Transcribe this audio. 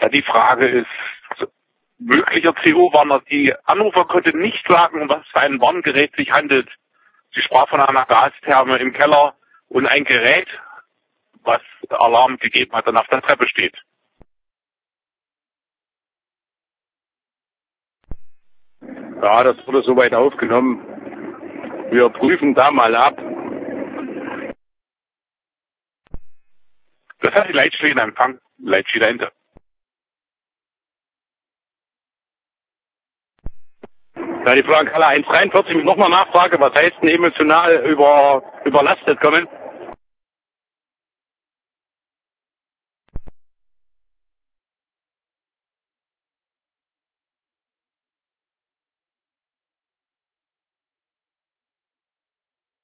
Ja, die Frage ist, möglicher CO-Warner. Die Anrufer konnte nicht sagen, um was für ein Warngerät sich handelt. Sie sprach von einer Gastherme im Keller und ein Gerät, was Alarm gegeben hat und auf der Treppe steht. Ja, das wurde soweit aufgenommen. Wir prüfen da mal ab. Das hat die Leitstelle in Empfang. Leitstelle dahinter. Ja, die Frau Kalla 143 mit nochmal Nachfrage. Was heißt denn emotional überlastet kommen?